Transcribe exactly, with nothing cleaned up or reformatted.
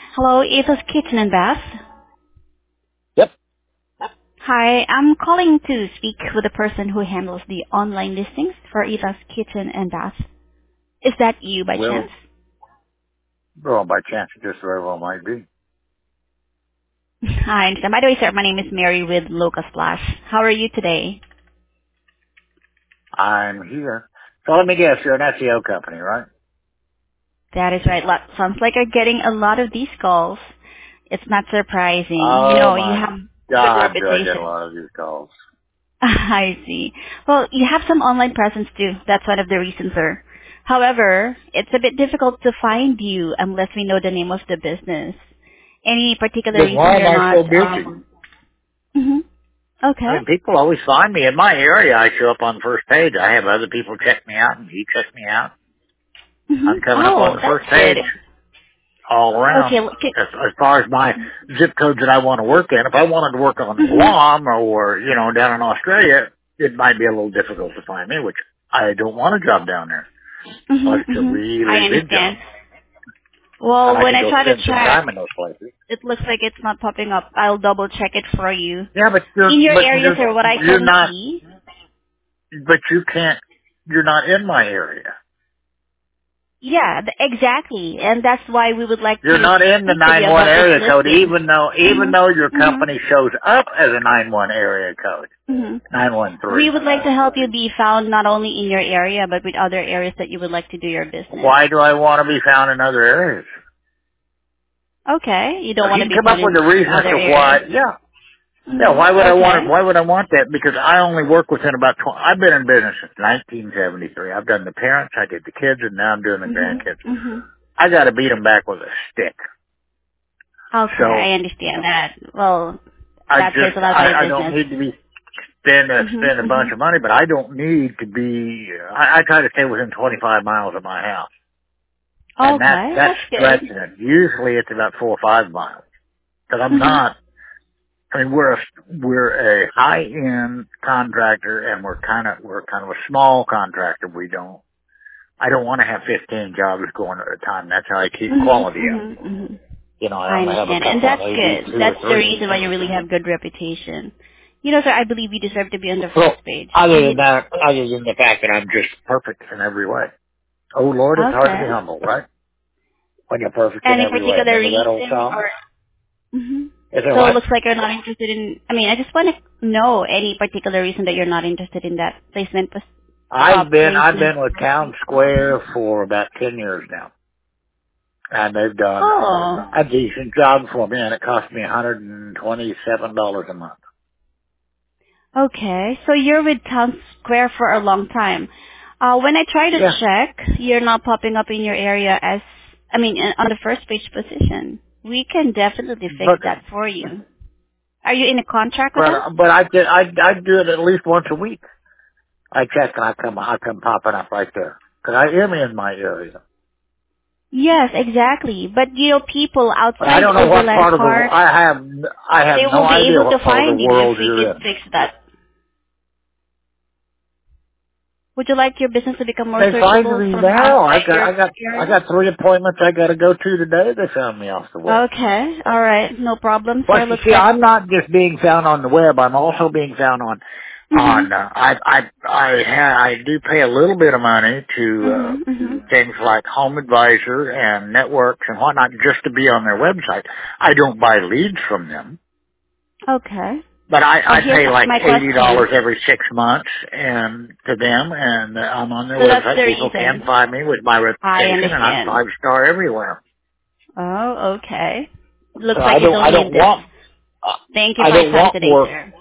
Hello, Ethos Kitchen and Bath. Yep. Hi, I'm calling to speak with the person who handles the online listings for Ethos Kitchen and Bath. Is that you by chance? Well, well, by chance, it just very well might be. Hi, and by the way, sir, my name is Mary with Locust Splash. How are you today? I'm here. So let me guess, you're an S E O company, right? That is right. Lot, sounds like you're getting a lot of these calls. It's not surprising. You Oh know, you my have good God, do I get a reputation. lot of these calls. I see. Well, you have some online presence too. That's one of the reasons, sir. However, it's a bit difficult to find you unless we know the name of the business. Any particular Then reason why am you're I not? so busy? Um, hmm I Okay. mean, people always find me in my area. I show up on the first page. I have other people check me out, and you check me out. hmm I'm coming up on Oh, the that's first good. page all Okay. around. Look at, As, as far as my zip codes that I want to work in, if I wanted to work on hmm Guam or, you know, down in Australia, it might be a little difficult to find me, which I don't want a job down there. hmm Unless it's a hmm I really big understand. job. And Well, I when can I go try to spend some check, time in those places. it looks like it's not popping up. I'll double check it for you. Yeah, but you're, In your but area, you're, sir, what I you're can not, see. but you can't, you're not in my area. Yeah, th- exactly. And that's why we would like You're to not in the speak with you nine one about this area code, listing. even though, even though your Mm-hmm. company Mm-hmm. shows up as a nine one area code. nine one Mm-hmm. We three. would like to help you be found not only in your area, but with other areas that you would like to do your business. Why do I want to be found in other areas? Okay. You don't If want you to can be come found up with in a reason as other to areas. why, yeah. Yeah, why would Mm-hmm. I Okay. want it? Why would I want that? Because I only work within about twenty. I've been in business since nineteen seventy-three. I've done the parents, I did the kids, and now I'm doing the grandkids. Mm-hmm. Mm-hmm. I got to beat them back with a stick. Okay, I So understand that. Well, I that says just a lot about I, your I don't business. need to be spend uh, spend Mm-hmm. a bunch Mm-hmm. of money, but I don't need to be. I, I try to stay within twenty-five miles of my house, and that Okay, that's that's stretching good. it. Usually it's about four or five miles because I'm Mm-hmm. not. I mean, we're a, we're a high end contractor, and we're kind of we're kind of a small contractor. We don't. I don't want to have fifteen jobs going at a time. That's how I keep quality Mm-hmm. up. Mm-hmm. Mm-hmm. You know, I I only have a understand. And couple, that's maybe good. two or That's the three. reason why you really have good reputation. You know, sir, I believe you deserve to be on the So, first page. other than You, that, other than the fact that I'm just perfect in every way. Oh Lord, it's hard to be okay. humble, right? When you're perfect in Any every way. particular Remember that old reason song? or... hmm Is it So it what? looks like you're not interested in... I mean, I just want to know any particular reason that you're not interested in that placement, pos- uh, I've been, I've placement. been with Town Square for about ten years now. And they've done Oh, a decent job for me, and it cost me one hundred twenty-seven dollars a month. okay. So you're with Town Square for a long time. Uh, when I try to Yeah. check, you're not popping up in your area as, I mean, in- on the first page position. We can definitely fix But, that for you. Are you in a contract with but, us? but I did, I, I do it at least once a week. I check and I come, I come popping up right there. Cause I am in my area. Yes, exactly. But you know, people But I outside the don't know what Overland part of the, Park, I have, I have they no will be idea able to what part of find the you if world we you're could in. fix that. Would you like your business to become more They find searchable me from now. I outside got, your I got, I area? got three appointments I got to go to today. They found me off the web. Okay, all right, no problem, But sir. you Looks see, like. I'm not just being found on the web. I'm also being found on, Mhm. on. Uh, I, I, I, ha- I do pay a little bit of money to uh, Mhm. Mhm. things like Home Advisor and networks and whatnot, just to be on their website. I don't buy leads from them. Okay. But I, Oh, I here's pay like my eighty question. dollars every six months and to them, and uh, I'm on their So that's website. the People can reason. find me with my I reputation, and I'm understand. five star everywhere. Oh, okay. So Looks I like you don't, don't I need don't this. want, uh, Thank you I for your don't time want today, work. sir.